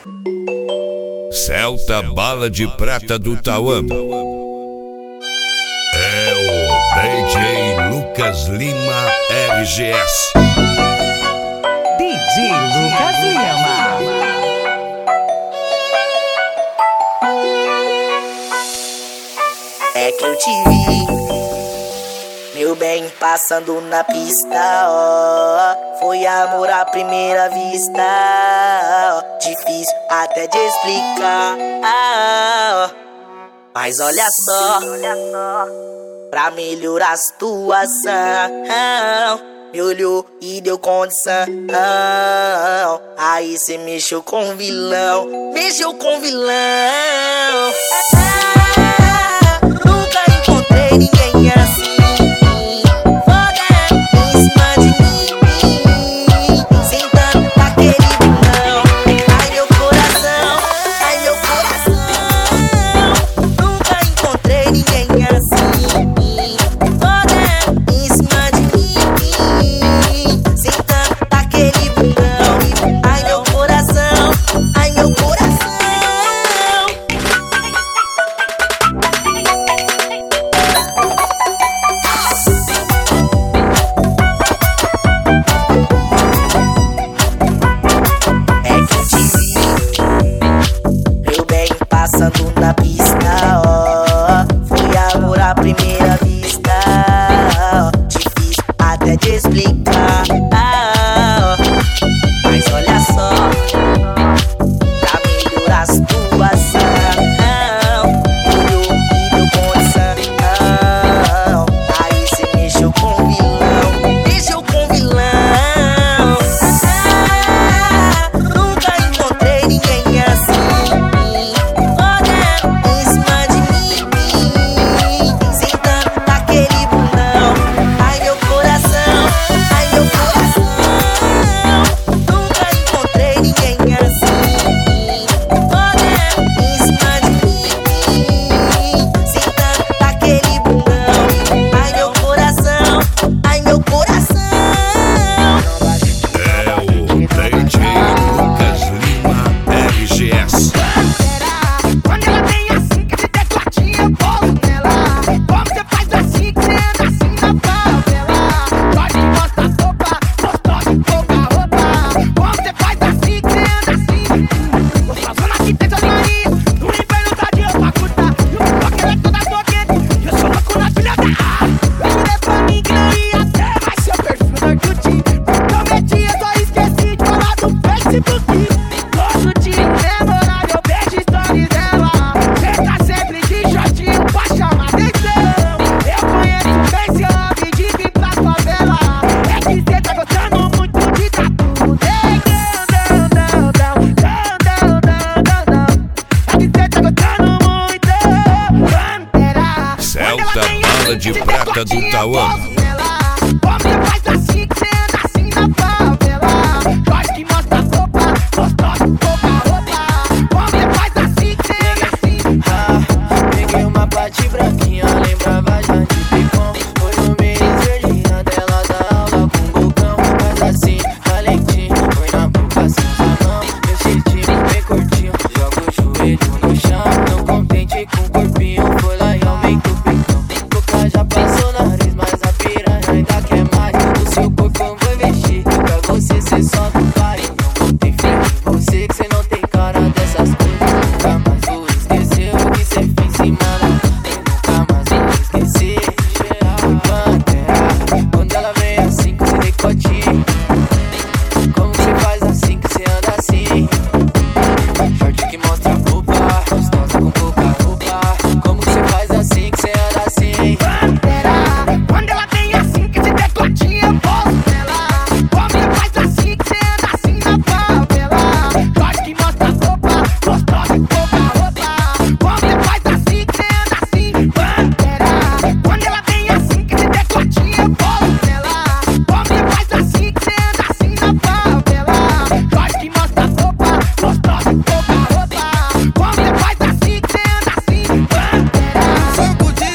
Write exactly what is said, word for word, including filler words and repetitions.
Celta Bala de Prata do Tauã. É o D J Lucas Lima R G S. D J Lucas Lima. É que eu te vi, meu bem, passando na pista, ó. Foi amor à primeira vista, ó. Difícil até de explicar, ó. Mas olha só, pra melhorar a situação, me olhou e deu condição. Aí cê mexeu com vilão, mexeu com vilão. Nunca encontrei ninguém assim. Passando na pista, ó. Foi amor à primeira vista, ó. Difícil até de explicar, ó. Mas olha só, pra melhorar a situação, olhou e deu condição. Aí cê mexeu com vilão, mexeu com vilão. Nunca encontrei ninguém assim. Celta Bala de Prata do Tauã.